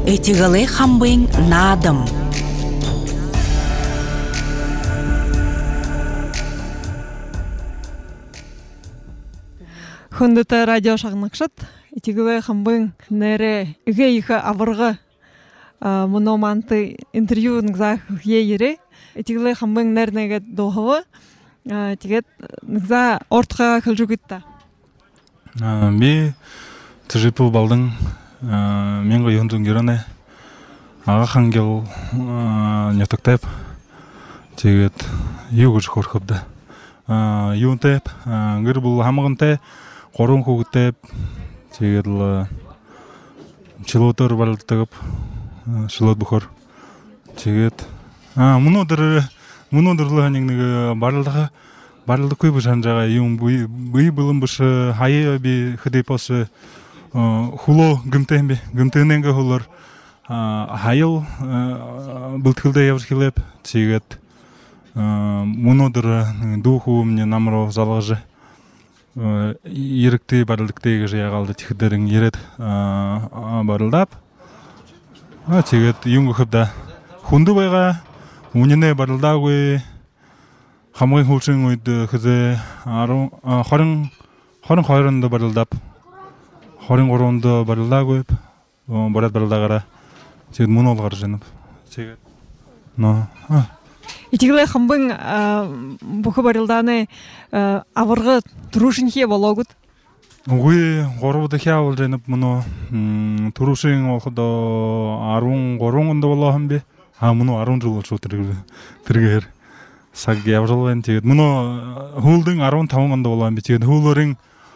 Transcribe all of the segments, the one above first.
Этигалай хамбын надым. Хондыта радио шагнакшат. Этигалай хамбын нере үгейха авырғы мономанты интервью нгзах ейере. Этигалай хамбын нернеге доғывы. Тигет нгза ортқа кылжугитта. Би тжипу балдың мен ғой юндың геране аға хангел нетоктеп тегет югыш хорхобда юнтеп гыр бұл хамығынте қорын хугтеп тегет чилотор балдығып шилот бұхор тегет мұнодырлы ханеңнегі барлығы көйбі жанжаға юн бұй бұлым бұшы хайы би хыдей посы хуло гымтыгненге хулар хайыл былтылда явырхилеп тегет мұнодыр духу мне намро залғыжы ерікті барлықтегі жия қалды тихдерің ерет барылдап тегет юнгы хыпда хунды байға унене барылдагы хамгын хулшын ойды хызе хорын хойрынды барылдап хорын қорынды барылдагы барат барылдагара тегет мұнолғар женіп тегет Этигалай хамбын бұқы барылданы авырғы тұрушын хе балаугыд? Угы қорыбыды хе авыл женіп мұны тұрушын олқыда арун қорыңында балағын бе? Мұны арун жылы шо тіргер сағге авжалған тегет. Мұны хулдың арун тауыңында балағын бе? Тегет хулырың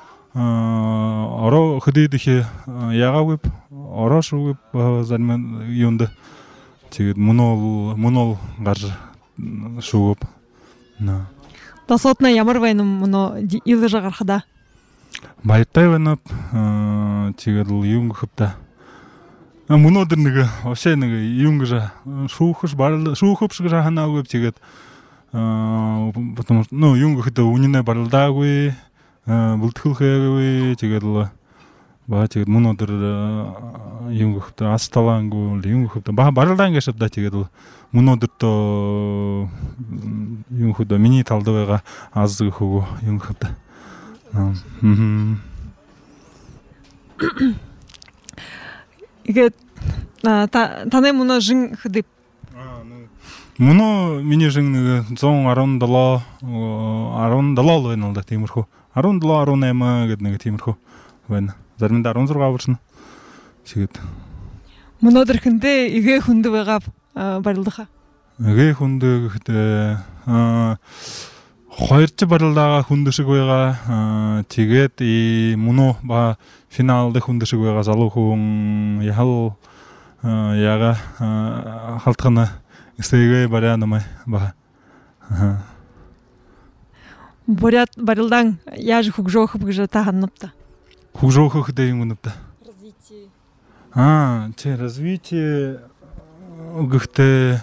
ара хыдейді хе яға өп, ара шу өп зармен юнды. Тегет мұнол ғаржы шуып. Тасотна ямар вайным мұны илы жағарқыда? Байыттай вайнып, тегет юңғы қыпта. Мұны одырныға, вообще юңғы жа шуықып шығыра хана өп тегет. Потому что юңғы қыта уніне барылда өй, бұлтықыл қия тегет тегет мұны одыр юңғы қыпта асталан өй, юңғы қыпта. Барылдан кешіпта тегет мұны одырты юңғы қыпта мини талдывайға азығы қуғы юңғы қыпта. Игет таны мұны жың хыдып? Мұны мені жыңны зоң арын дала ойналды темірху. Арын дала арын әмі гетнегі темірху. Зарменді арын зұрға бұршын. Сегет. Мұны дұрқынды үге хүнді байғап барылдыға? Үге хүнді қойыртшы барылдаға хүндіші көйға тегет мұны финалды хүндіші көйға залу құң яға қалтқыны істейге барянымай баға. Борят барылдаң яжы құқжоқып күжі тағанныпты? Құқжоқып дейін күніпті. Развитие? Развитие үгіқті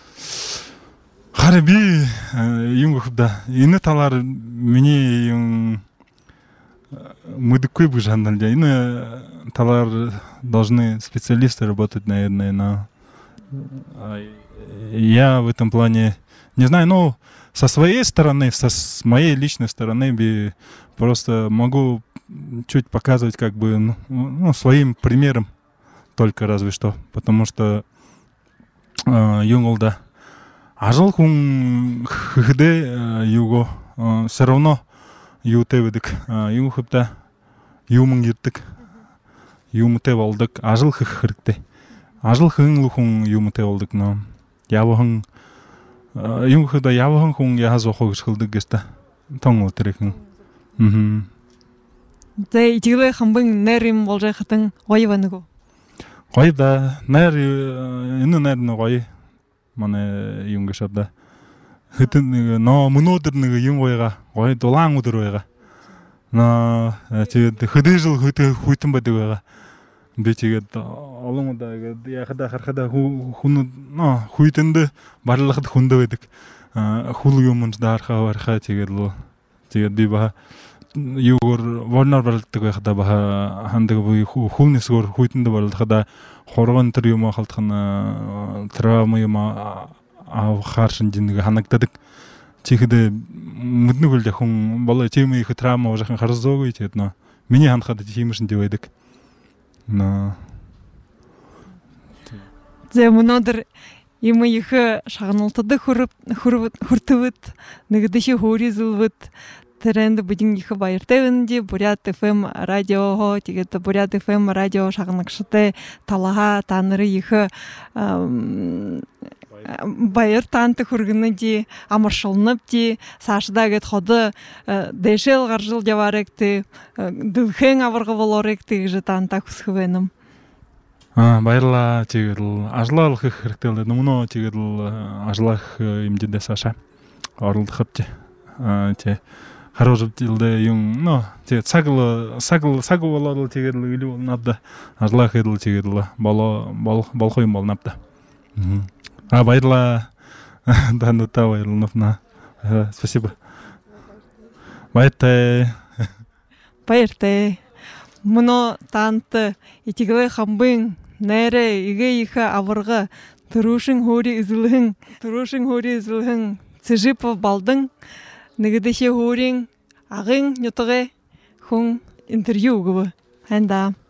Харби юнгда ины талар мені мыдыкой бы жандарля. Ины талар должны специалисты работать, наверное, я в этом плане не знаю, но со своей стороны, с моей личной стороны просто могу чуть показывать как бы своим примером только разве что, потому что юнгда ажыл хүн хыхде юго все равно ютебедик юң хыпта юмың ертик юмте болдык ажыл хыхырыкте ажыл хың лухун юмте болдык но явахың юң хыда явахың хүн яхазо хогышылдык геста тоңол терекин Зэ итигалай хамбын нэрим болжай хытын ойваныгу? Ойда нэр ины нэрны ой мане юңғы шабда хытын мұнодырныға юң ойға ой долаң ұдыр ойға хыды жыл хыты хуйтын бады ойға бетегет олың ұда яқыда қарқада хуйтынды барлықыды хунды өйдік хулы юмын жда арқа барқа тегет бейбаға юур ворнор балдаг байхада баха хандаг буй хүнэсгөр хүйтэнд балдахада хоргон төр юм халтхана травма юм хааршин жинэг ханагдадаг чихэдэ мэднэг үл яхан болоо чимээ их травма ужахан харзоогүй тэгээд нөө миний ханахад тиймэршин дий байдаг нөө зэ мөнөдөр юм их шагналтады хүртөвд нэгдэши хөөризэлвд тренд будин их баяртайвэнди Бурят FM радио тэгээд Бурят FM радио шагнагштай талаха танары их баяр танты хүргэнэди амаршылныпти сашдагэт ходы дэшэл гаржыл яваректи дылхэн аварга болоректи гэж танта хүсхэвэнэм. Баярлаа чигээр ажлаалах их хэрэгтэй л өмнө чигээр ажлах юмдэдээ саша оролдоход тий харуулдэлдэ юм нөө тий цаг болоод чигээр илүү надад ажлах хэдэл чигээр болох юм бол надад баярлаа данута баярлална спасибо баяртай мно тант итигэ хамбын нэрэ игэ их аварга төрөшин хөри излэн цэжип балдын нэгдэшэ хөрийн агын нютгэ хүн интервью гоо ханда